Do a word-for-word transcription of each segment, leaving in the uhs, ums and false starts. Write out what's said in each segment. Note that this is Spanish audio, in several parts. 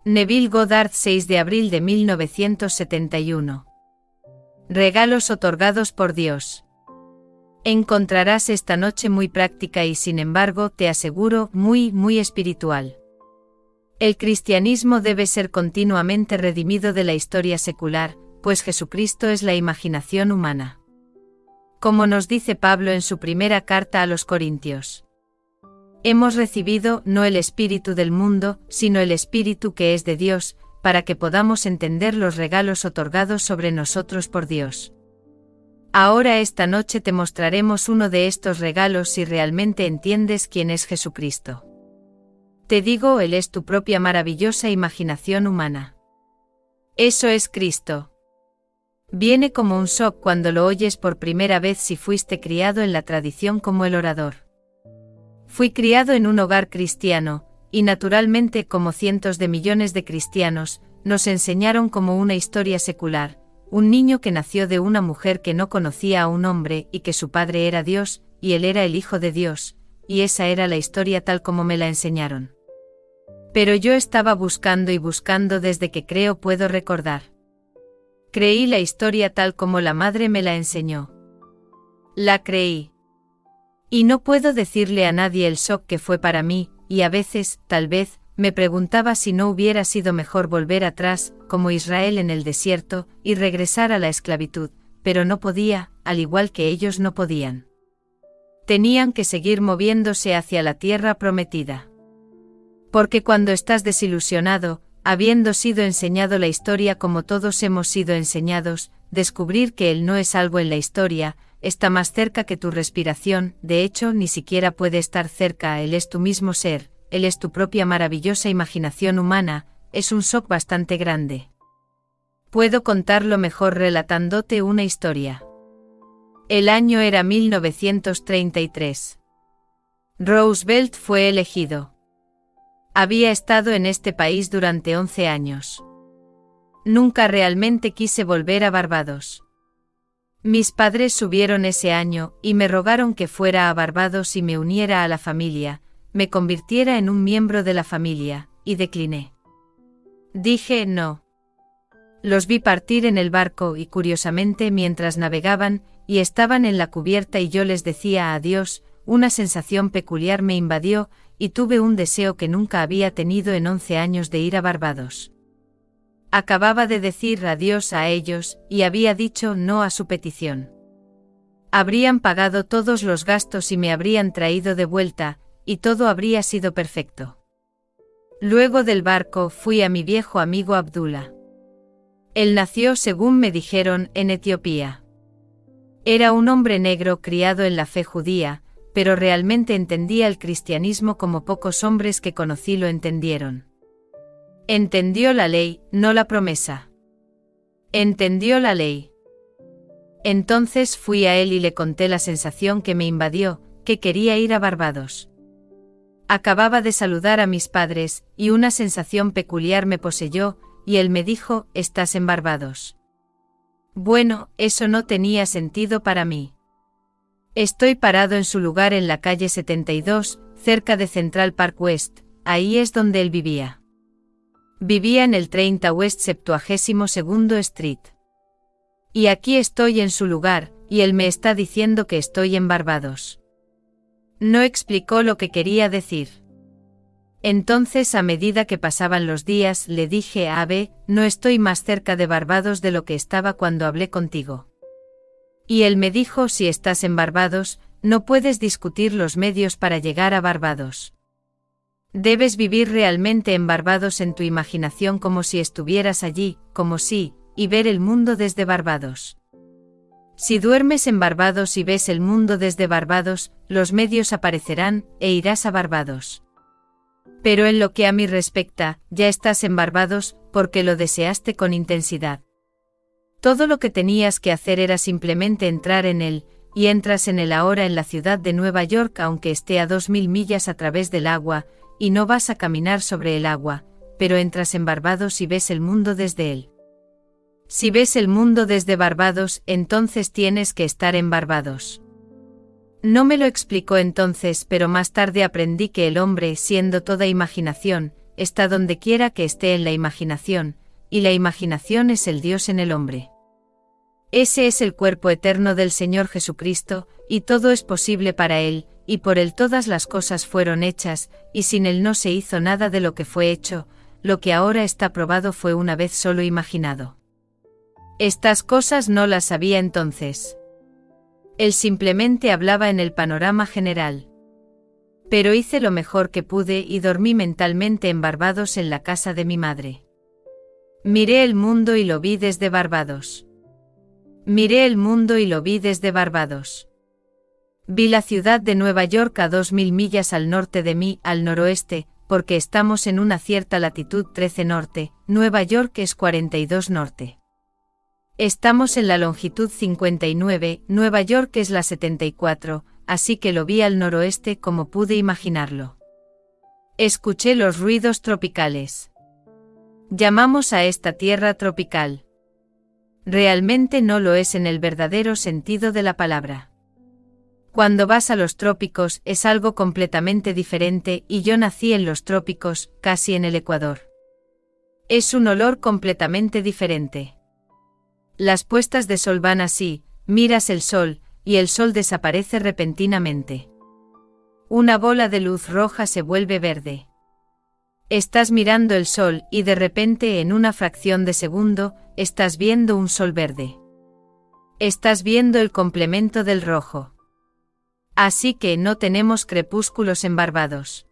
Neville Goddard, seis de abril de mil novecientos setenta y uno. Regalos otorgados por Dios. Encontrarás esta noche muy práctica y, sin embargo, te aseguro, muy, muy espiritual. El cristianismo debe ser continuamente redimido de la historia secular, pues Jesucristo es la imaginación humana. Como nos dice Pablo en su primera carta a los Corintios. Hemos recibido no el espíritu del mundo, sino el espíritu que es de Dios, para que podamos entender los regalos otorgados sobre nosotros por Dios. Ahora esta noche te mostraremos uno de estos regalos si realmente entiendes quién es Jesucristo. Te digo, Él es tu propia maravillosa imaginación humana. Eso es Cristo. Viene como un shock cuando lo oyes por primera vez si fuiste criado en la tradición como el orador. Fui criado en un hogar cristiano, y naturalmente, como cientos de millones de cristianos, nos enseñaron como una historia secular, un niño que nació de una mujer que no conocía a un hombre y que su padre era Dios, y él era el Hijo de Dios, y esa era la historia tal como me la enseñaron. Pero yo estaba buscando y buscando desde que creo puedo recordar. Creí la historia tal como la madre me la enseñó. La creí. Y no puedo decirle a nadie el shock que fue para mí, y a veces, tal vez, me preguntaba si no hubiera sido mejor volver atrás, como Israel en el desierto, y regresar a la esclavitud, pero no podía, al igual que ellos no podían. Tenían que seguir moviéndose hacia la tierra prometida. Porque cuando estás desilusionado, habiendo sido enseñado la historia como todos hemos sido enseñados, descubrir que Él no es algo en la historia, está más cerca que tu respiración, de hecho ni siquiera puede estar cerca, Él es tu mismo ser, Él es tu propia maravillosa imaginación humana, es un shock bastante grande. Puedo contarlo mejor relatándote una historia. El año era mil novecientos treinta y tres. Roosevelt fue elegido. Había estado en este país durante once años. Nunca realmente quise volver a Barbados. Mis padres subieron ese año, y me rogaron que fuera a Barbados y me uniera a la familia, me convirtiera en un miembro de la familia, y decliné. Dije no. Los vi partir en el barco y curiosamente mientras navegaban, y estaban en la cubierta y yo les decía adiós, una sensación peculiar me invadió, y tuve un deseo que nunca había tenido en once años de ir a Barbados. Acababa de decir adiós a ellos, y había dicho no a su petición. Habrían pagado todos los gastos y me habrían traído de vuelta, y todo habría sido perfecto. Luego del barco fui a mi viejo amigo Abdullah. Él nació, según me dijeron, en Etiopía. Era un hombre negro criado en la fe judía, pero realmente entendía el cristianismo como pocos hombres que conocí lo entendieron. Entendió la ley, no la promesa. Entendió la ley. Entonces fui a él y le conté la sensación que me invadió, que quería ir a Barbados. Acababa de saludar a mis padres, y una sensación peculiar me poseyó, y él me dijo, ¿estás en Barbados? Bueno, eso no tenía sentido para mí. Estoy parado en su lugar en la calle setenta y dos, cerca de Central Park West, ahí es donde él vivía. Vivía en el treinta West septuagésimo segundo Street. Y aquí estoy en su lugar, y él me está diciendo que estoy en Barbados. No explicó lo que quería decir. Entonces, a medida que pasaban los días, le dije a Abe, no estoy más cerca de Barbados de lo que estaba cuando hablé contigo. Y él me dijo, si estás en Barbados, no puedes discutir los medios para llegar a Barbados. Debes vivir realmente en Barbados en tu imaginación como si estuvieras allí, como si, y ver el mundo desde Barbados. Si duermes en Barbados y ves el mundo desde Barbados, los medios aparecerán, e irás a Barbados. Pero en lo que a mí respecta, ya estás en Barbados, porque lo deseaste con intensidad. Todo lo que tenías que hacer era simplemente entrar en él, y entras en él ahora en la ciudad de Nueva York aunque esté a dos mil millas a través del agua, y no vas a caminar sobre el agua, pero entras en Barbados y ves el mundo desde él. Si ves el mundo desde Barbados, entonces tienes que estar en Barbados. No me lo explicó entonces, pero más tarde aprendí que el hombre, siendo toda imaginación, está donde quiera que esté en la imaginación, y la imaginación es el Dios en el hombre. Ese es el cuerpo eterno del Señor Jesucristo, y todo es posible para Él, y por Él todas las cosas fueron hechas, y sin Él no se hizo nada de lo que fue hecho, lo que ahora está probado fue una vez solo imaginado. Estas cosas no las sabía entonces. Él simplemente hablaba en el panorama general. Pero hice lo mejor que pude y dormí mentalmente en Barbados en la casa de mi madre. Miré el mundo y lo vi desde Barbados. Miré el mundo y lo vi desde Barbados. Vi la ciudad de Nueva York a dos mil millas al norte de mí, al noroeste, porque estamos en una cierta latitud trece norte, Nueva York es cuarenta y dos norte. Estamos en la longitud cincuenta y nueve, Nueva York es la setenta y cuatro, así que lo vi al noroeste como pude imaginarlo. Escuché los ruidos tropicales. Llamamos a esta tierra tropical. Realmente no lo es en el verdadero sentido de la palabra. Cuando vas a los trópicos es algo completamente diferente y yo nací en los trópicos, casi en el Ecuador. Es un olor completamente diferente. Las puestas de sol van así, miras el sol, y el sol desaparece repentinamente. Una bola de luz roja se vuelve verde. Estás mirando el sol y de repente en una fracción de segundo, estás viendo un sol verde. Estás viendo el complemento del rojo. Así que no tenemos crepúsculos en Barbados.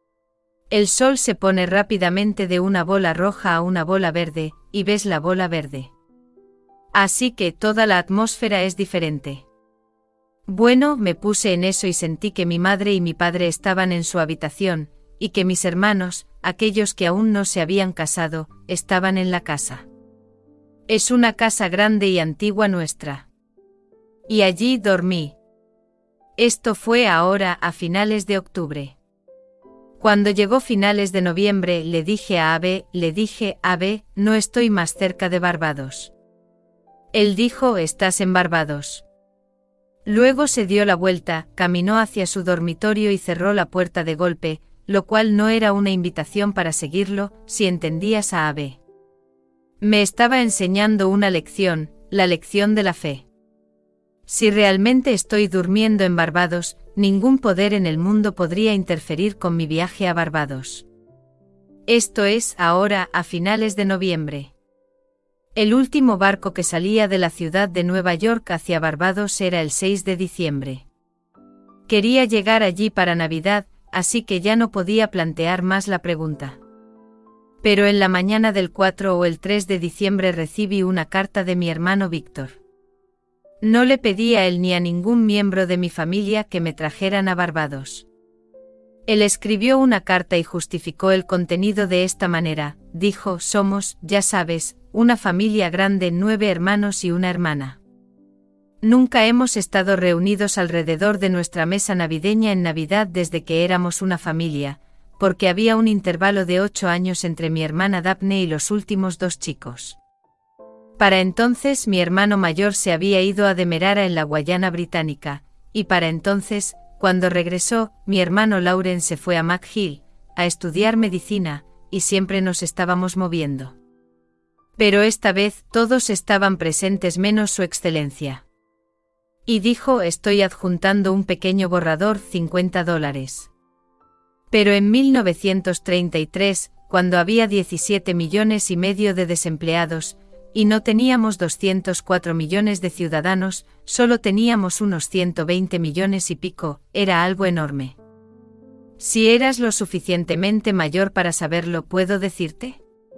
El sol se pone rápidamente de una bola roja a una bola verde, y ves la bola verde. Así que toda la atmósfera es diferente. Bueno, me puse en eso y sentí que mi madre y mi padre estaban en su habitación, y que mis hermanos, aquellos que aún no se habían casado, estaban en la casa. Es una casa grande y antigua nuestra. Y allí dormí. Esto fue ahora a finales de octubre. Cuando llegó finales de noviembre le dije a Abe, le dije, Abe, no estoy más cerca de Barbados. Él dijo, estás en Barbados. Luego se dio la vuelta, caminó hacia su dormitorio y cerró la puerta de golpe, lo cual no era una invitación para seguirlo, si entendías a Abe. Me estaba enseñando una lección, la lección de la fe. Si realmente estoy durmiendo en Barbados, ningún poder en el mundo podría interferir con mi viaje a Barbados. Esto es ahora a finales de noviembre. El último barco que salía de la ciudad de Nueva York hacia Barbados era el seis de diciembre. Quería llegar allí para Navidad, así que ya no podía plantear más la pregunta. Pero en la mañana del cuatro o el tres de diciembre recibí una carta de mi hermano Víctor. No le pedí a él ni a ningún miembro de mi familia que me trajeran a Barbados. Él escribió una carta y justificó el contenido de esta manera, dijo, somos, ya sabes, una familia grande, nueve hermanos y una hermana. Nunca hemos estado reunidos alrededor de nuestra mesa navideña en Navidad desde que éramos una familia, porque había un intervalo de ocho años entre mi hermana Daphne y los últimos dos chicos. Para entonces mi hermano mayor se había ido a Demerara en la Guayana Británica, y para entonces, cuando regresó, mi hermano Lauren se fue a McGill, a estudiar medicina, y siempre nos estábamos moviendo. Pero esta vez todos estaban presentes menos su excelencia. Y dijo, estoy adjuntando un pequeño borrador, cincuenta dólares. Pero en mil novecientos treinta y tres, cuando había diecisiete millones y medio de desempleados, y no teníamos doscientos cuatro millones de ciudadanos, solo teníamos unos ciento veinte millones y pico, era algo enorme. Si eras lo suficientemente mayor para saberlo, ¿puedo decirte?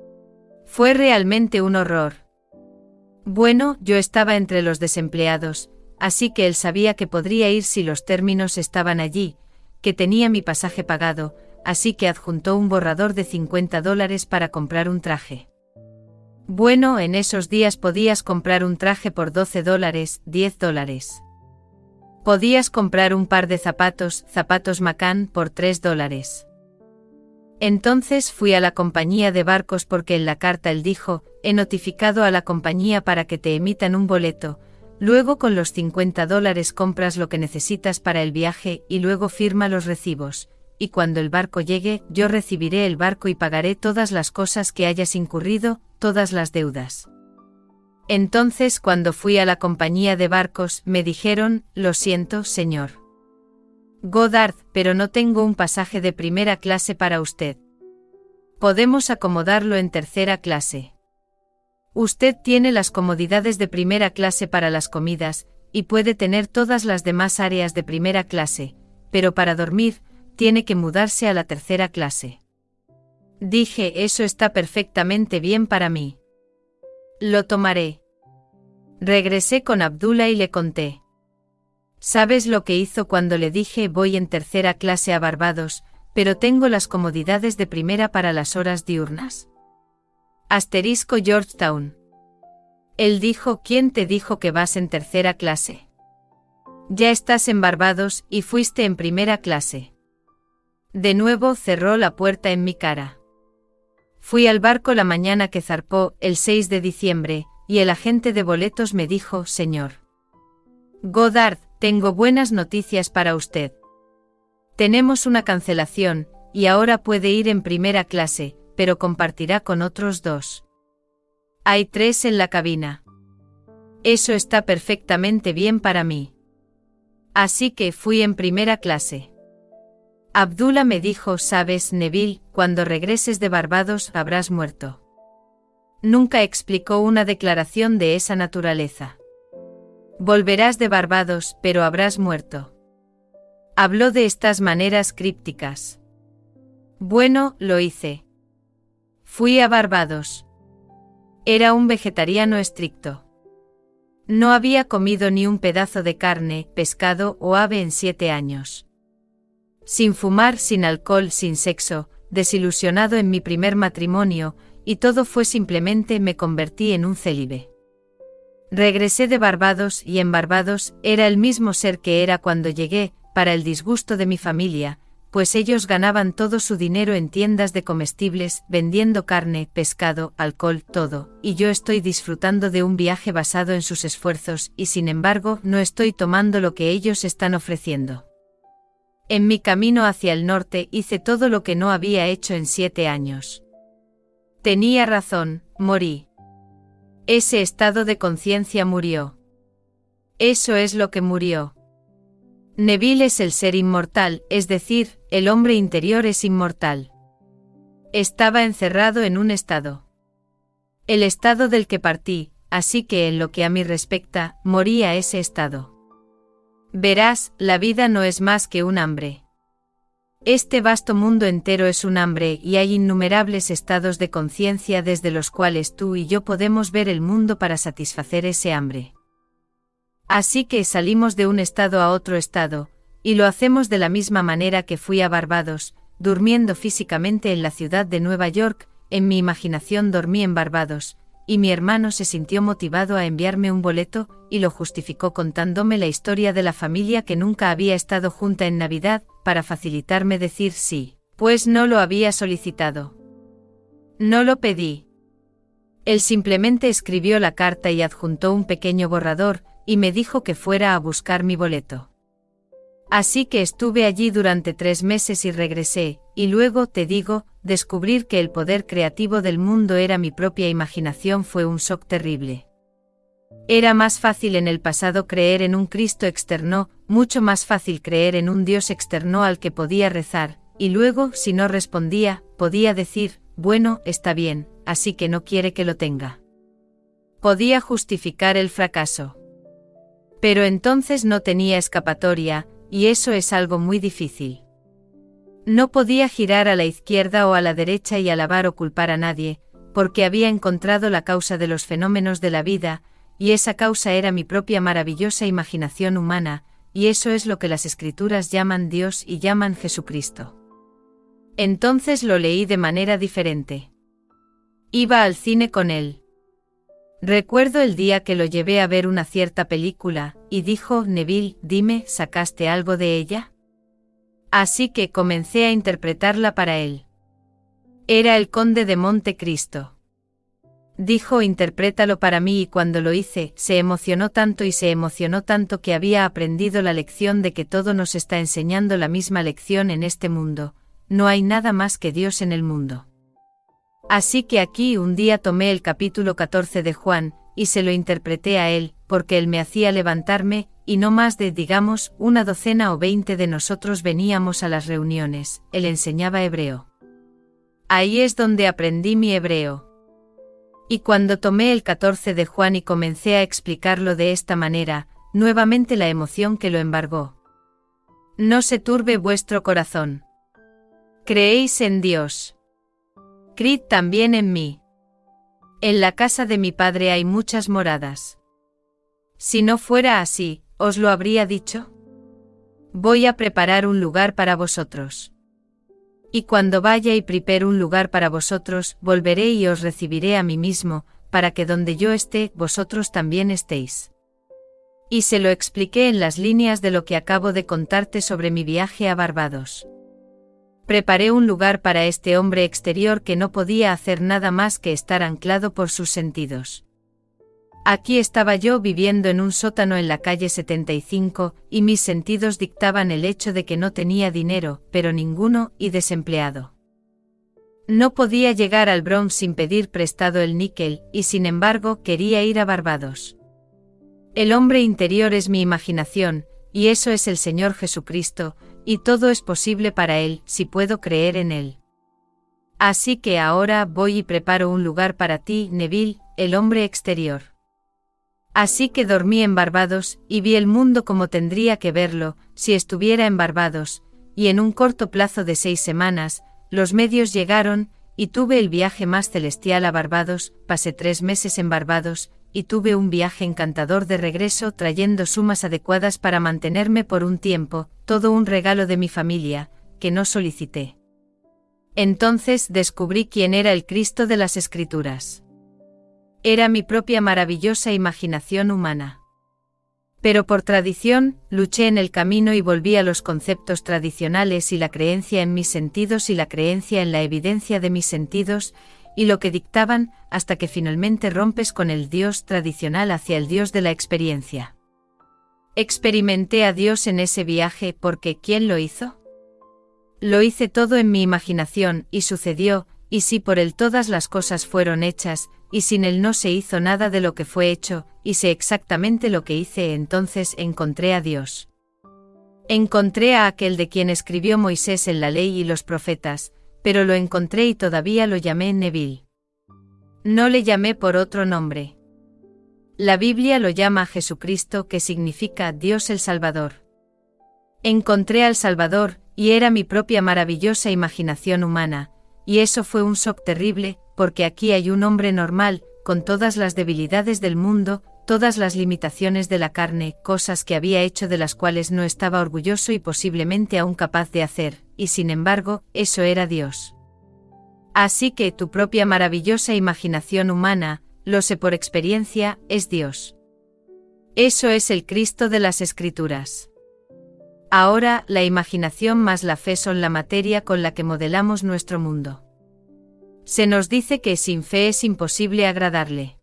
Fue realmente un horror. Bueno, yo estaba entre los desempleados, así que él sabía que podría ir si los términos estaban allí, que tenía mi pasaje pagado, así que adjuntó un borrador de cincuenta dólares para comprar un traje. Bueno, en esos días podías comprar un traje por doce dólares, diez dólares. Podías comprar un par de zapatos, zapatos McCann, por tres dólares. Entonces fui a la compañía de barcos porque en la carta él dijo, he notificado a la compañía para que te emitan un boleto, luego con los cincuenta dólares compras lo que necesitas para el viaje y luego firma los recibos, y cuando el barco llegue, yo recibiré el barco y pagaré todas las cosas que hayas incurrido, todas las deudas. Entonces, cuando fui a la compañía de barcos, me dijeron, lo siento, señor Goddard, pero no tengo un pasaje de primera clase para usted. Podemos acomodarlo en tercera clase. Usted tiene las comodidades de primera clase para las comidas, y puede tener todas las demás áreas de primera clase, pero para dormir, tiene que mudarse a la tercera clase. Dije, eso está perfectamente bien para mí. Lo tomaré. Regresé con Abdullah y le conté. ¿Sabes lo que hizo cuando le dije voy en tercera clase a Barbados, pero tengo las comodidades de primera para las horas diurnas? Asterisco Georgetown. Él dijo, ¿quién te dijo que vas en tercera clase? Ya estás en Barbados y fuiste en primera clase. De nuevo cerró la puerta en mi cara. Fui al barco la mañana que zarpó, el seis de diciembre, y el agente de boletos me dijo, señor Goddard, tengo buenas noticias para usted. Tenemos una cancelación, y ahora puede ir en primera clase, pero compartirá con otros dos. Hay tres en la cabina. Eso está perfectamente bien para mí. Así que fui en primera clase. Abdullah me dijo, sabes, Neville, cuando regreses de Barbados habrás muerto. Nunca explicó una declaración de esa naturaleza. Volverás de Barbados, pero habrás muerto. Habló de estas maneras crípticas. Bueno, lo hice. Fui a Barbados. Era un vegetariano estricto. No había comido ni un pedazo de carne, pescado o ave en siete años. Sin fumar, sin alcohol, sin sexo, desilusionado en mi primer matrimonio, y todo fue simplemente me convertí en un célibe. Regresé de Barbados y en Barbados era el mismo ser que era cuando llegué, para el disgusto de mi familia, pues ellos ganaban todo su dinero en tiendas de comestibles, vendiendo carne, pescado, alcohol, todo, y yo estoy disfrutando de un viaje basado en sus esfuerzos y sin embargo no estoy tomando lo que ellos están ofreciendo. En mi camino hacia el norte hice todo lo que no había hecho en siete años. Tenía razón, morí. Ese estado de conciencia murió. Eso es lo que murió. Neville es el ser inmortal, es decir, el hombre interior es inmortal. Estaba encerrado en un estado. El estado del que partí, así que en lo que a mí respecta, morí a ese estado. Verás, la vida no es más que un hambre. Este vasto mundo entero es un hambre y hay innumerables estados de conciencia desde los cuales tú y yo podemos ver el mundo para satisfacer ese hambre. Así que salimos de un estado a otro estado, y lo hacemos de la misma manera que fui a Barbados, durmiendo físicamente en la ciudad de Nueva York, en mi imaginación dormí en Barbados, y mi hermano se sintió motivado a enviarme un boleto, y lo justificó contándome la historia de la familia que nunca había estado junta en Navidad, para facilitarme decir sí, pues no lo había solicitado. No lo pedí. Él simplemente escribió la carta y adjuntó un pequeño borrador, y me dijo que fuera a buscar mi boleto. Así que estuve allí durante tres meses y regresé, y luego, te digo, descubrir que el poder creativo del mundo era mi propia imaginación fue un shock terrible. Era más fácil en el pasado creer en un Cristo externo, mucho más fácil creer en un Dios externo al que podía rezar, y luego, si no respondía, podía decir, bueno, está bien, así que no quiere que lo tenga. Podía justificar el fracaso. Pero entonces no tenía escapatoria, y eso es algo muy difícil. No podía girar a la izquierda o a la derecha y alabar o culpar a nadie, porque había encontrado la causa de los fenómenos de la vida, y esa causa era mi propia maravillosa imaginación humana, y eso es lo que las Escrituras llaman Dios y llaman Jesucristo. Entonces lo leí de manera diferente. Iba al cine con él. Recuerdo el día que lo llevé a ver una cierta película, y dijo, Neville, dime, ¿sacaste algo de ella? Así que comencé a interpretarla para él. Era el Conde de Monte Cristo. Dijo: interprétalo para mí, y cuando lo hice, se emocionó tanto y se emocionó tanto que había aprendido la lección de que todo nos está enseñando la misma lección en este mundo: no hay nada más que Dios en el mundo. Así que aquí un día tomé el capítulo catorce de Juan, y se lo interpreté a él, porque él me hacía levantarme, y no más de, digamos, una docena o veinte de nosotros veníamos a las reuniones. Él enseñaba hebreo. Ahí es donde aprendí mi hebreo. Y cuando tomé el catorce de Juan y comencé a explicarlo de esta manera, nuevamente la emoción que lo embargó. No se turbe vuestro corazón. Creéis en Dios. Creed también en mí. En la casa de mi Padre hay muchas moradas. Si no fuera así, ¿os lo habría dicho? Voy a preparar un lugar para vosotros. Y cuando vaya y prepare un lugar para vosotros, volveré y os recibiré a mí mismo, para que donde yo esté, vosotros también estéis. Y se lo expliqué en las líneas de lo que acabo de contarte sobre mi viaje a Barbados. Preparé un lugar para este hombre exterior que no podía hacer nada más que estar anclado por sus sentidos. Aquí estaba yo viviendo en un sótano en la calle setenta y cinco, y mis sentidos dictaban el hecho de que no tenía dinero, pero ninguno, y desempleado. No podía llegar al Bronx sin pedir prestado el níquel, y sin embargo quería ir a Barbados. El hombre interior es mi imaginación, y eso es el Señor Jesucristo, y todo es posible para Él, si puedo creer en Él. Así que ahora voy y preparo un lugar para ti, Neville, el hombre exterior. Así que dormí en Barbados, y vi el mundo como tendría que verlo, si estuviera en Barbados, y en un corto plazo de seis semanas, los medios llegaron, y tuve el viaje más celestial a Barbados. Pasé tres meses en Barbados, y tuve un viaje encantador de regreso trayendo sumas adecuadas para mantenerme por un tiempo, todo un regalo de mi familia, que no solicité. Entonces descubrí quién era el Cristo de las Escrituras. Era mi propia maravillosa imaginación humana. Pero por tradición, luché en el camino y volví a los conceptos tradicionales y la creencia en mis sentidos y la creencia en la evidencia de mis sentidos, y lo que dictaban, hasta que finalmente rompes con el Dios tradicional hacia el Dios de la experiencia. Experimenté a Dios en ese viaje porque ¿quién lo hizo? Lo hice todo en mi imaginación, y sucedió, y sí, por Él todas las cosas fueron hechas, y sin Él no se hizo nada de lo que fue hecho, y sé exactamente lo que hice. Entonces encontré a Dios. Encontré a aquel de quien escribió Moisés en la ley y los profetas, pero lo encontré y todavía lo llamé Neville. No le llamé por otro nombre. La Biblia lo llama Jesucristo, que significa Dios el Salvador. Encontré al Salvador, y era mi propia maravillosa imaginación humana, y eso fue un shock terrible, porque aquí hay un hombre normal, con todas las debilidades del mundo, todas las limitaciones de la carne, cosas que había hecho de las cuales no estaba orgulloso y posiblemente aún capaz de hacer, y sin embargo, eso era Dios. Así que tu propia maravillosa imaginación humana, lo sé por experiencia, es Dios. Eso es el Cristo de las Escrituras. Ahora, la imaginación más la fe son la materia con la que modelamos nuestro mundo. Se nos dice que sin fe es imposible agradarle.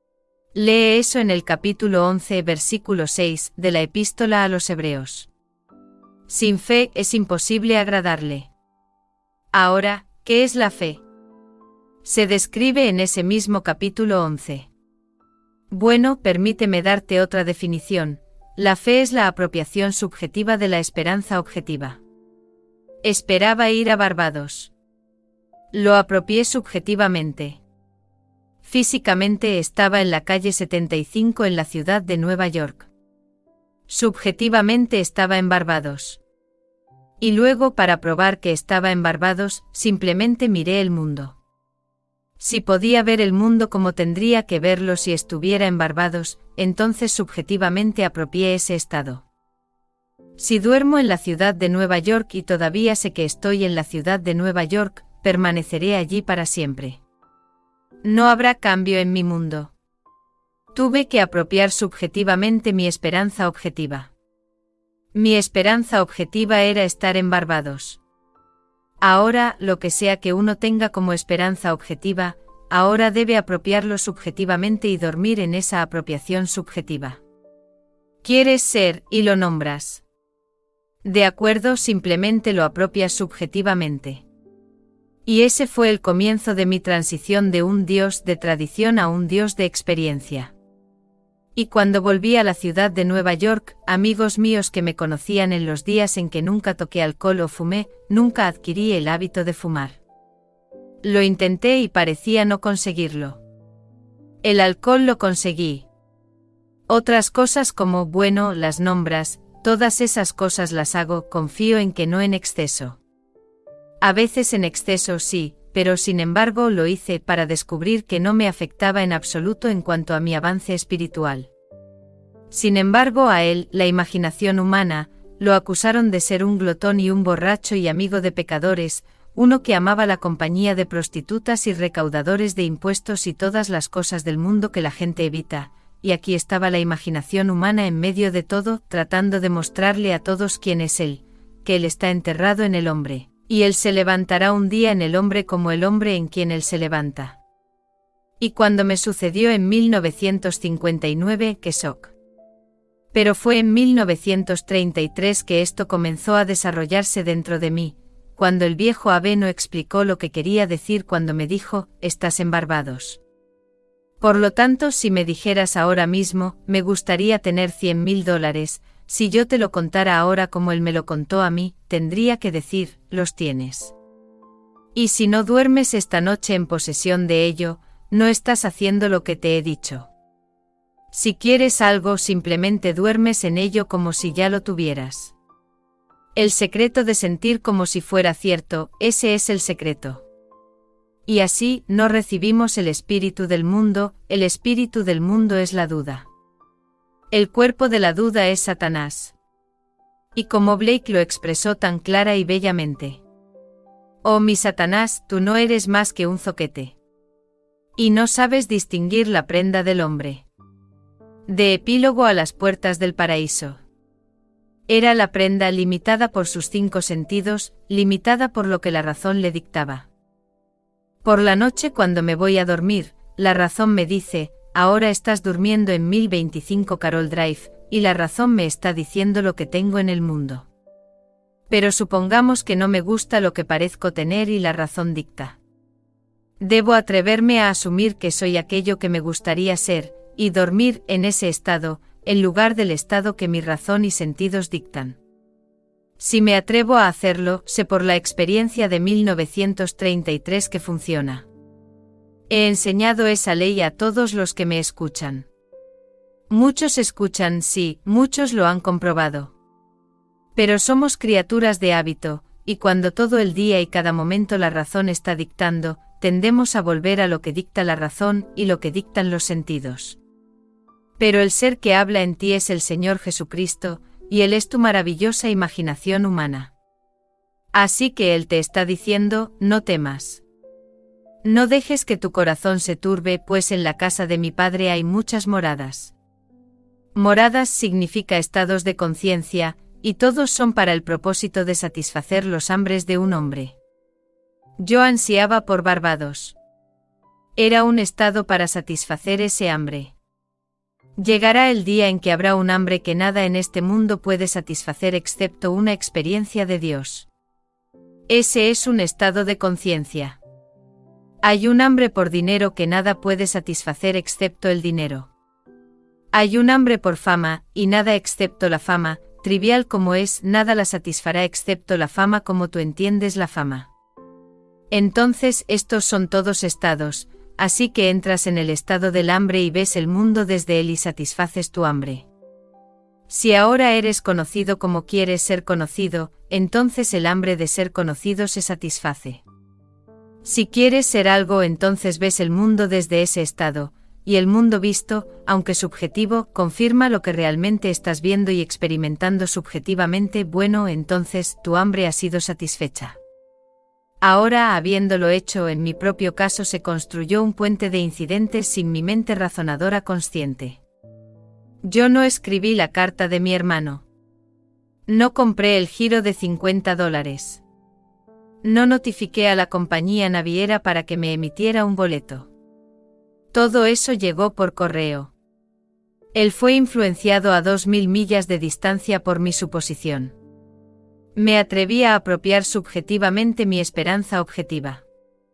Lee eso en el capítulo once, versículo seis, de la Epístola a los Hebreos. Sin fe es imposible agradarle. Ahora, ¿qué es la fe? Se describe en ese mismo capítulo once. Bueno, permíteme darte otra definición. La fe es la apropiación subjetiva de la esperanza objetiva. Esperaba ir a Barbados. Lo apropié subjetivamente. Físicamente estaba en la calle setenta y cinco en la ciudad de Nueva York. Subjetivamente estaba en Barbados. Y luego, para probar que estaba en Barbados, simplemente miré el mundo. Si podía ver el mundo como tendría que verlo si estuviera en Barbados, entonces subjetivamente apropié ese estado. Si duermo en la ciudad de Nueva York y todavía sé que estoy en la ciudad de Nueva York, permaneceré allí para siempre. No habrá cambio en mi mundo. Tuve que apropiar subjetivamente mi esperanza objetiva. Mi esperanza objetiva era estar en Barbados. Ahora, lo que sea que uno tenga como esperanza objetiva, ahora debe apropiarlo subjetivamente y dormir en esa apropiación subjetiva. Quieres ser, y lo nombras. De acuerdo, simplemente lo apropias subjetivamente. Y ese fue el comienzo de mi transición de un Dios de tradición a un Dios de experiencia. Y cuando volví a la ciudad de Nueva York, amigos míos que me conocían en los días en que nunca toqué alcohol o fumé, nunca adquirí el hábito de fumar. Lo intenté y parecía no conseguirlo. El alcohol lo conseguí. Otras cosas como, bueno, las nombras, todas esas cosas las hago, confío en que no en exceso. A veces en exceso sí, pero sin embargo lo hice para descubrir que no me afectaba en absoluto en cuanto a mi avance espiritual. Sin embargo, a él, la imaginación humana, lo acusaron de ser un glotón y un borracho y amigo de pecadores, uno que amaba la compañía de prostitutas y recaudadores de impuestos y todas las cosas del mundo que la gente evita, y aquí estaba la imaginación humana en medio de todo, tratando de mostrarle a todos quién es él, que él está enterrado en el hombre. Y él se levantará un día en el hombre como el hombre en quien él se levanta. Y cuando me sucedió en mil novecientos cincuenta y nueve, que shock. Pero fue en mil novecientos treinta y tres que esto comenzó a desarrollarse dentro de mí, cuando el viejo Abeno explicó lo que quería decir cuando me dijo, estás en Barbados. Por lo tanto, si me dijeras ahora mismo, me gustaría tener cien mil dólares, si yo te lo contara ahora como él me lo contó a mí, tendría que decir, los tienes. Y si no duermes esta noche en posesión de ello, no estás haciendo lo que te he dicho. Si quieres algo, simplemente duermes en ello como si ya lo tuvieras. El secreto de sentir como si fuera cierto, ese es el secreto. Y así, no recibimos el espíritu del mundo, el espíritu del mundo es la duda. El cuerpo de la duda es Satanás. Y como Blake lo expresó tan clara y bellamente. Oh mi Satanás, tú no eres más que un zoquete. Y no sabes distinguir la prenda del hombre. De Epílogo a las puertas del paraíso. Era la prenda limitada por sus cinco sentidos, limitada por lo que la razón le dictaba. Por la noche cuando me voy a dormir, la razón me dice, ahora estás durmiendo en mil veinticinco Carol Drive, y la razón me está diciendo lo que tengo en el mundo. Pero supongamos que no me gusta lo que parezco tener y la razón dicta. Debo atreverme a asumir que soy aquello que me gustaría ser, y dormir en ese estado, en lugar del estado que mi razón y sentidos dictan. Si me atrevo a hacerlo, sé por la experiencia de mil novecientos treinta y tres que funciona. He enseñado esa ley a todos los que me escuchan. Muchos escuchan, sí, muchos lo han comprobado. Pero somos criaturas de hábito, y cuando todo el día y cada momento la razón está dictando, tendemos a volver a lo que dicta la razón y lo que dictan los sentidos. Pero el ser que habla en ti es el Señor Jesucristo, y Él es tu maravillosa imaginación humana. Así que Él te está diciendo, no temas. No dejes que tu corazón se turbe, pues en la casa de mi Padre hay muchas moradas. Moradas significa estados de conciencia, y todos son para el propósito de satisfacer los hambres de un hombre. Yo ansiaba por Barbados. Era un estado para satisfacer ese hambre. Llegará el día en que habrá un hambre que nada en este mundo puede satisfacer excepto una experiencia de Dios. Ese es un estado de conciencia. Hay un hambre por dinero que nada puede satisfacer excepto el dinero. Hay un hambre por fama, y nada excepto la fama, trivial como es, nada la satisfará excepto la fama como tú entiendes la fama. Entonces estos son todos estados, así que entras en el estado del hambre y ves el mundo desde él y satisfaces tu hambre. Si ahora eres conocido como quieres ser conocido, entonces el hambre de ser conocido se satisface. Si quieres ser algo, entonces ves el mundo desde ese estado, y el mundo visto, aunque subjetivo, confirma lo que realmente estás viendo y experimentando subjetivamente. Bueno, entonces tu hambre ha sido satisfecha. Ahora, habiéndolo hecho, en mi propio caso se construyó un puente de incidentes sin mi mente razonadora consciente. Yo no escribí la carta de mi hermano. No compré el giro de cincuenta dólares. No notifiqué a la compañía naviera para que me emitiera un boleto. Todo eso llegó por correo. Él fue influenciado a dos mil millas de distancia por mi suposición. Me atreví a apropiar subjetivamente mi esperanza objetiva.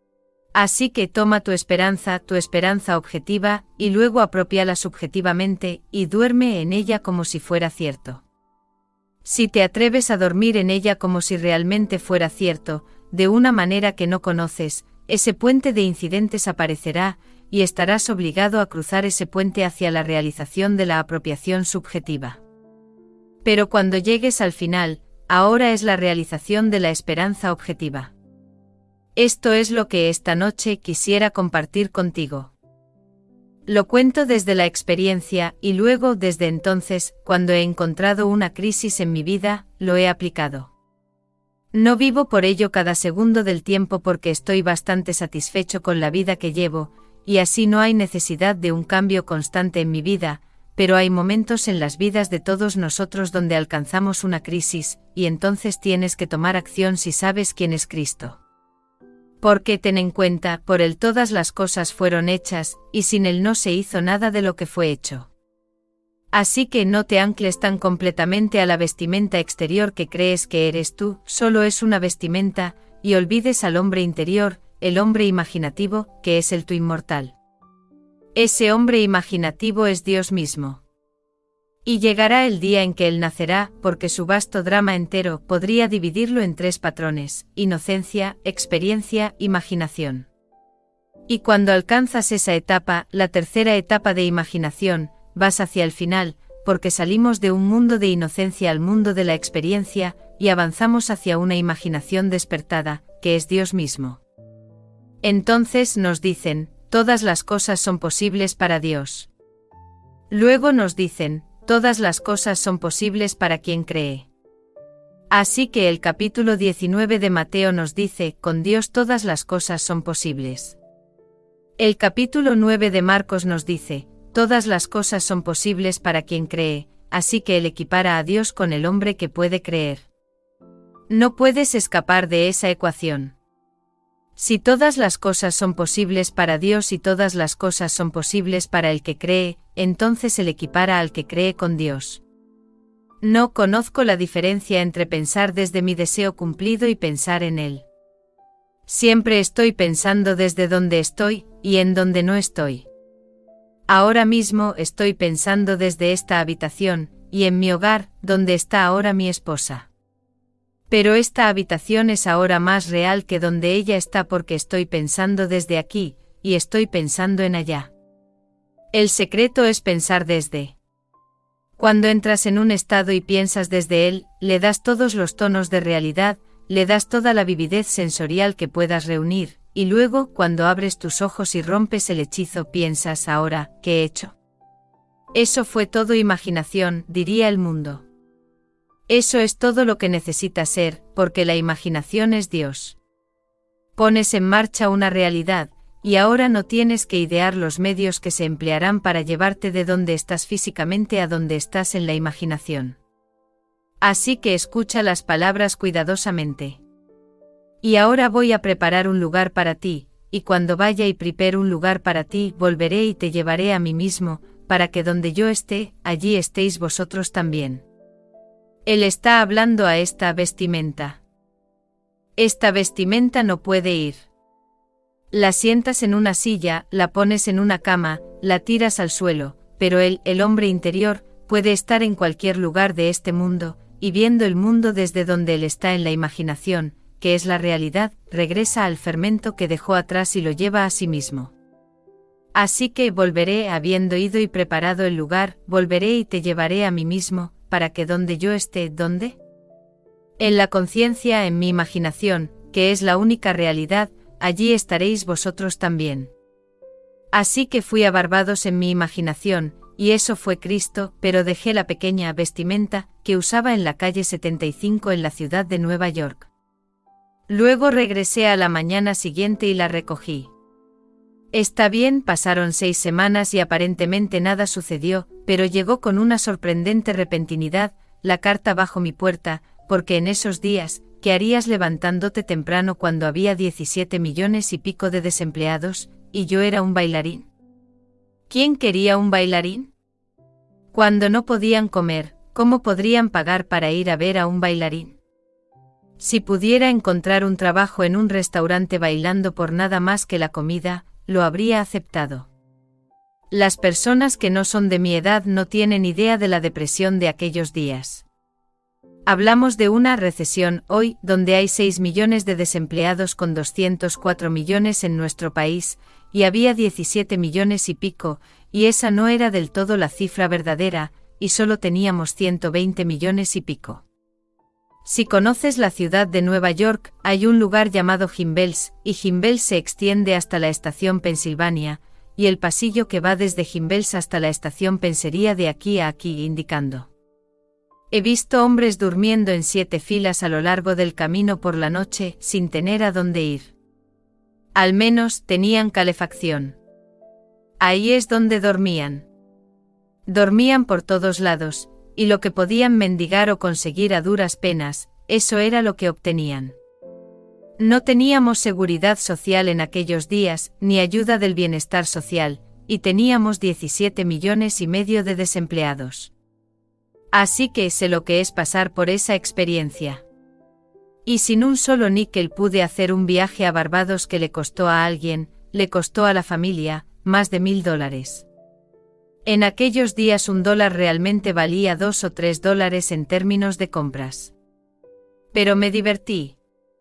Así que toma tu esperanza, tu esperanza objetiva, y luego apropiala subjetivamente, y duerme en ella como si fuera cierto. Si te atreves a dormir en ella como si realmente fuera cierto, de una manera que no conoces, ese puente de incidentes aparecerá, y estarás obligado a cruzar ese puente hacia la realización de la apropiación subjetiva. Pero cuando llegues al final, ahora es la realización de la esperanza objetiva. Esto es lo que esta noche quisiera compartir contigo. Lo cuento desde la experiencia y luego desde entonces, cuando he encontrado una crisis en mi vida, lo he aplicado. No vivo por ello cada segundo del tiempo porque estoy bastante satisfecho con la vida que llevo, y así no hay necesidad de un cambio constante en mi vida, pero hay momentos en las vidas de todos nosotros donde alcanzamos una crisis, y entonces tienes que tomar acción si sabes quién es Cristo. Porque ten en cuenta, por Él todas las cosas fueron hechas, y sin Él no se hizo nada de lo que fue hecho. Así que no te ancles tan completamente a la vestimenta exterior que crees que eres tú, solo es una vestimenta, y olvides al hombre interior, el hombre imaginativo, que es el tú inmortal. Ese hombre imaginativo es Dios mismo. Y llegará el día en que Él nacerá, porque su vasto drama entero podría dividirlo en tres patrones: inocencia, experiencia, imaginación. Y cuando alcanzas esa etapa, la tercera etapa de imaginación, vas hacia el final, porque salimos de un mundo de inocencia al mundo de la experiencia, y avanzamos hacia una imaginación despertada, que es Dios mismo. Entonces nos dicen, todas las cosas son posibles para Dios. Luego nos dicen, todas las cosas son posibles para quien cree. Así que el capítulo diecinueve de Mateo nos dice, con Dios todas las cosas son posibles. El capítulo nueve de Marcos nos dice, todas las cosas son posibles para quien cree, así que Él equipara a Dios con el hombre que puede creer. No puedes escapar de esa ecuación. Si todas las cosas son posibles para Dios y todas las cosas son posibles para el que cree, entonces Él equipara al que cree con Dios. No conozco la diferencia entre pensar desde mi deseo cumplido y pensar en Él. Siempre estoy pensando desde donde estoy, y en donde no estoy. Ahora mismo estoy pensando desde esta habitación, y en mi hogar, donde está ahora mi esposa. Pero esta habitación es ahora más real que donde ella está porque estoy pensando desde aquí, y estoy pensando en allá. El secreto es pensar desde. Cuando entras en un estado y piensas desde él, le das todos los tonos de realidad, le das toda la vividez sensorial que puedas reunir, y luego, cuando abres tus ojos y rompes el hechizo, piensas ahora, ¿qué he hecho? Eso fue todo imaginación, diría el mundo. Eso es todo lo que necesita ser, porque la imaginación es Dios. Pones en marcha una realidad, y ahora no tienes que idear los medios que se emplearán para llevarte de donde estás físicamente a donde estás en la imaginación. Así que escucha las palabras cuidadosamente. Y ahora voy a preparar un lugar para ti, y cuando vaya y prepare un lugar para ti, volveré y te llevaré a mí mismo, para que donde yo esté, allí estéis vosotros también. Él está hablando a esta vestimenta. Esta vestimenta no puede ir. La sientas en una silla, la pones en una cama, la tiras al suelo, pero él, el hombre interior, puede estar en cualquier lugar de este mundo, y viendo el mundo desde donde él está en la imaginación, que es la realidad, regresa al fermento que dejó atrás y lo lleva a sí mismo. Así que volveré habiendo ido y preparado el lugar, volveré y te llevaré a mí mismo, para que donde yo esté, ¿dónde? En la conciencia, en mi imaginación, que es la única realidad, allí estaréis vosotros también. Así que fui a Barbados en mi imaginación, y eso fue Cristo, pero dejé la pequeña vestimenta que usaba en la calle setenta y cinco en la ciudad de Nueva York. Luego regresé a la mañana siguiente y la recogí. Está bien, pasaron seis semanas y aparentemente nada sucedió, pero llegó con una sorprendente repentinidad la carta bajo mi puerta, porque en esos días, ¿qué harías levantándote temprano cuando había diecisiete millones y pico de desempleados, y yo era un bailarín? ¿Quién quería un bailarín? Cuando no podían comer, ¿cómo podrían pagar para ir a ver a un bailarín? Si pudiera encontrar un trabajo en un restaurante bailando por nada más que la comida, lo habría aceptado. Las personas que no son de mi edad no tienen idea de la depresión de aquellos días. Hablamos de una recesión hoy, donde hay seis millones de desempleados con doscientos cuatro millones en nuestro país, y había diecisiete millones y pico, y esa no era del todo la cifra verdadera, y solo teníamos ciento veinte millones y pico. Si conoces la ciudad de Nueva York, hay un lugar llamado Gimbels, y Gimbels se extiende hasta la estación Pensilvania, y el pasillo que va desde Gimbels hasta la estación Penn sería de aquí a aquí indicando. He visto hombres durmiendo en siete filas a lo largo del camino por la noche, sin tener a dónde ir. Al menos tenían calefacción. Ahí es donde dormían. Dormían por todos lados, y lo que podían mendigar o conseguir a duras penas, eso era lo que obtenían. No teníamos seguridad social en aquellos días, ni ayuda del bienestar social, y teníamos diecisiete millones y medio de desempleados. Así que sé lo que es pasar por esa experiencia. Y sin un solo níquel pude hacer un viaje a Barbados que le costó a alguien, le costó a la familia, más de mil dólares. En aquellos días un dólar realmente valía dos o tres dólares en términos de compras. Pero me divertí.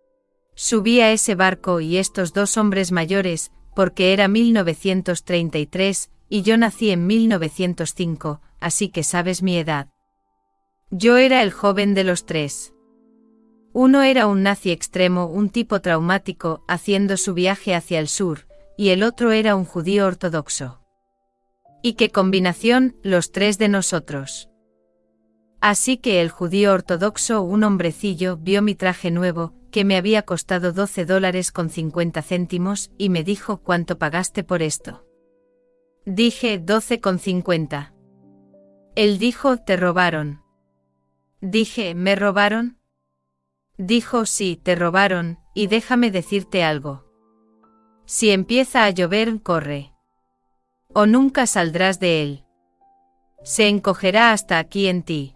Subí a ese barco y estos dos hombres mayores, porque era mil novecientos treinta y tres, y yo nací en mil novecientos cinco, así que sabes mi edad. Yo era el joven de los tres. Uno era un nazi extremo, un tipo traumático, haciendo su viaje hacia el sur, y el otro era un judío ortodoxo. ¿Y qué combinación, los tres de nosotros? Así que el judío ortodoxo, un hombrecillo, vio mi traje nuevo, que me había costado doce dólares con cincuenta céntimos, y me dijo: ¿cuánto pagaste por esto? Dije: doce con cincuenta. Él dijo: te robaron. Dije: ¿me robaron? Dijo: sí, te robaron, y déjame decirte algo. Si empieza a llover, corre. O nunca saldrás de él. Se encogerá hasta aquí en ti.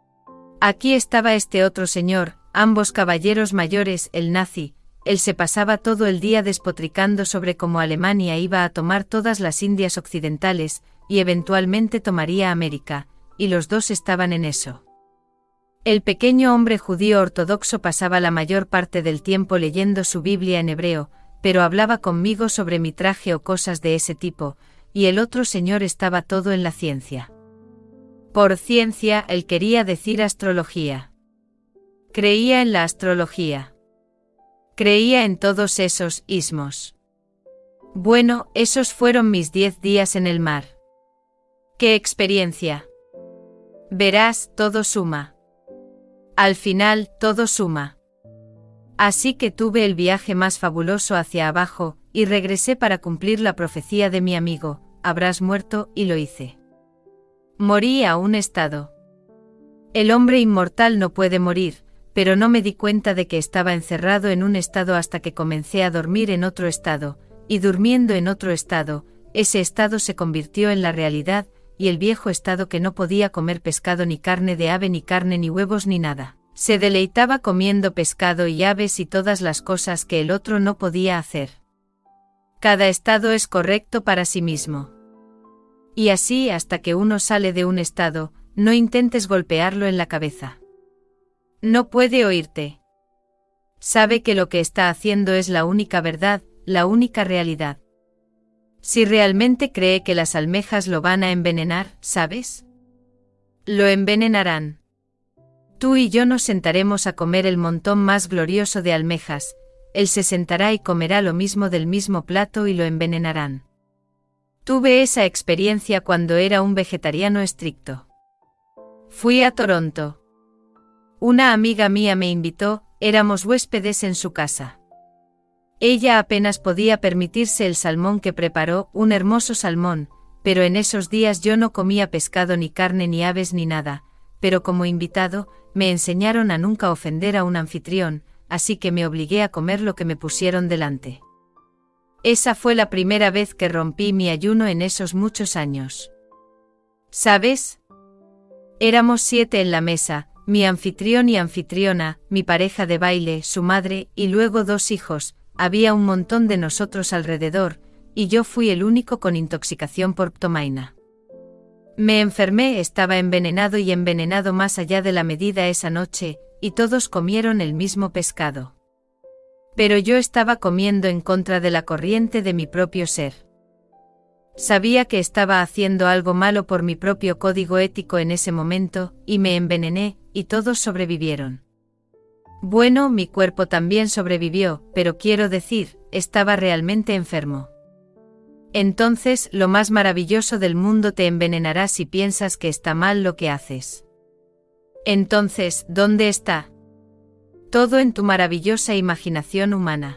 Aquí estaba este otro señor, ambos caballeros mayores, el nazi. Él se pasaba todo el día despotricando sobre cómo Alemania iba a tomar todas las Indias occidentales, y eventualmente tomaría América, y los dos estaban en eso. El pequeño hombre judío ortodoxo pasaba la mayor parte del tiempo leyendo su Biblia en hebreo, pero hablaba conmigo sobre mi traje o cosas de ese tipo, y el otro señor estaba todo en la ciencia. Por ciencia, él quería decir astrología. Creía en la astrología. Creía en todos esos ismos. Bueno, esos fueron mis diez días en el mar. ¡Qué experiencia! Verás, todo suma. Al final, todo suma. Así que tuve el viaje más fabuloso hacia abajo, y regresé para cumplir la profecía de mi amigo: habrás muerto, y lo hice. Morí a un estado. El hombre inmortal no puede morir, pero no me di cuenta de que estaba encerrado en un estado hasta que comencé a dormir en otro estado, y durmiendo en otro estado, ese estado se convirtió en la realidad, y el viejo estado que no podía comer pescado ni carne de ave ni carne ni huevos ni nada, se deleitaba comiendo pescado y aves y todas las cosas que el otro no podía hacer. Cada estado es correcto para sí mismo. Y así hasta que uno sale de un estado, no intentes golpearlo en la cabeza. No puede oírte. Sabe que lo que está haciendo es la única verdad, la única realidad. Si realmente cree que las almejas lo van a envenenar, ¿sabes? Lo envenenarán. Tú y yo nos sentaremos a comer el montón más glorioso de almejas, él se sentará y comerá lo mismo del mismo plato y lo envenenarán. Tuve esa experiencia cuando era un vegetariano estricto. Fui a Toronto. Una amiga mía me invitó, éramos huéspedes en su casa. Ella apenas podía permitirse el salmón que preparó, un hermoso salmón, pero en esos días yo no comía pescado ni carne ni aves ni nada, pero como invitado, me enseñaron a nunca ofender a un anfitrión, así que me obligué a comer lo que me pusieron delante. Esa fue la primera vez que rompí mi ayuno en esos muchos años. ¿Sabes? Éramos siete en la mesa, mi anfitrión y anfitriona, mi pareja de baile, su madre, y luego dos hijos. Había un montón de nosotros alrededor, y yo fui el único con intoxicación por ptomaina. Me enfermé, estaba envenenado y envenenado más allá de la medida esa noche, y todos comieron el mismo pescado. Pero yo estaba comiendo en contra de la corriente de mi propio ser. Sabía que estaba haciendo algo malo por mi propio código ético en ese momento, y me envenené, y todos sobrevivieron. Bueno, mi cuerpo también sobrevivió, pero quiero decir, estaba realmente enfermo. Entonces, lo más maravilloso del mundo te envenenará si piensas que está mal lo que haces. Entonces, ¿dónde está? Todo en tu maravillosa imaginación humana.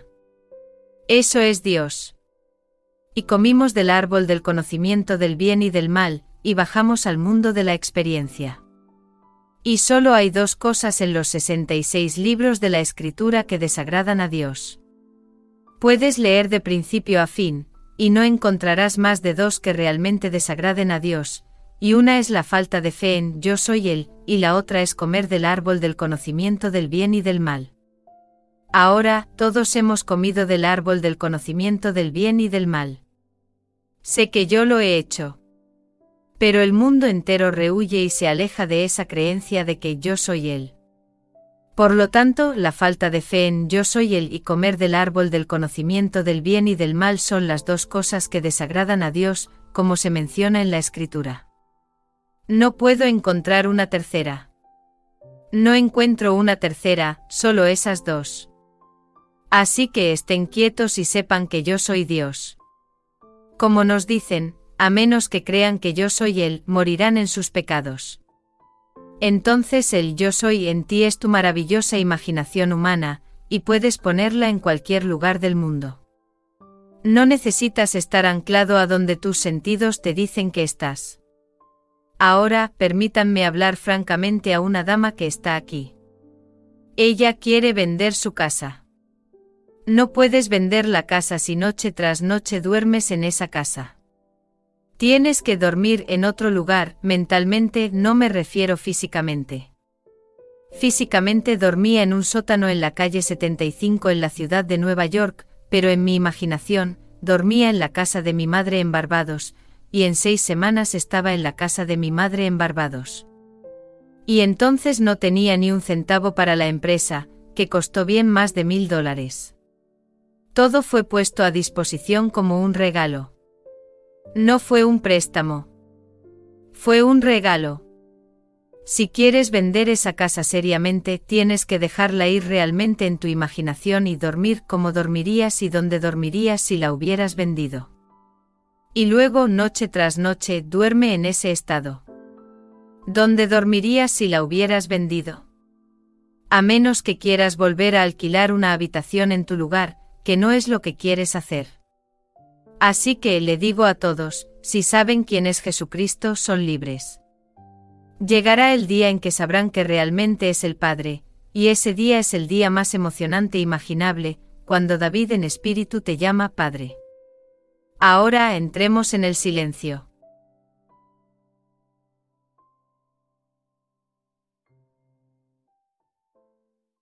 Eso es Dios. Y comimos del árbol del conocimiento del bien y del mal, y bajamos al mundo de la experiencia. Y solo hay dos cosas en los sesenta y seis libros de la Escritura que desagradan a Dios. Puedes leer de principio a fin, y no encontrarás más de dos que realmente desagraden a Dios, y una es la falta de fe en Yo soy Él, y la otra es comer del árbol del conocimiento del bien y del mal. Ahora, todos hemos comido del árbol del conocimiento del bien y del mal. Sé que yo lo he hecho. Pero el mundo entero rehuye y se aleja de esa creencia de que yo soy Él. Por lo tanto, la falta de fe en Yo soy Él y comer del árbol del conocimiento del bien y del mal son las dos cosas que desagradan a Dios, como se menciona en la Escritura. No puedo encontrar una tercera. No encuentro una tercera, solo esas dos. Así que estén quietos y sepan que yo soy Dios. Como nos dicen, a menos que crean que yo soy Él, morirán en sus pecados. Entonces el yo soy en ti es tu maravillosa imaginación humana, y puedes ponerla en cualquier lugar del mundo. No necesitas estar anclado a donde tus sentidos te dicen que estás. Ahora, permítanme hablar francamente a una dama que está aquí. Ella quiere vender su casa. No puedes vender la casa si noche tras noche duermes en esa casa. Tienes que dormir en otro lugar, mentalmente no me refiero físicamente. Físicamente dormía en un sótano en la calle setenta y cinco en la ciudad de Nueva York, pero en mi imaginación, dormía en la casa de mi madre en Barbados, y en seis semanas estaba en la casa de mi madre en Barbados. Y entonces no tenía ni un centavo para la empresa, que costó bien más de mil dólares. Todo fue puesto a disposición como un regalo. No fue un préstamo. Fue un regalo. Si quieres vender esa casa seriamente, tienes que dejarla ir realmente en tu imaginación y dormir como dormirías y donde dormirías si la hubieras vendido. Y luego, noche tras noche, duerme en ese estado. ¿Dónde dormirías si la hubieras vendido? A menos que quieras volver a alquilar una habitación en tu lugar, que no es lo que quieres hacer. Así que le digo a todos, si saben quién es Jesucristo, son libres. Llegará el día en que sabrán que realmente es el Padre, y ese día es el día más emocionante imaginable, cuando David en espíritu te llama Padre. Ahora entremos en el silencio.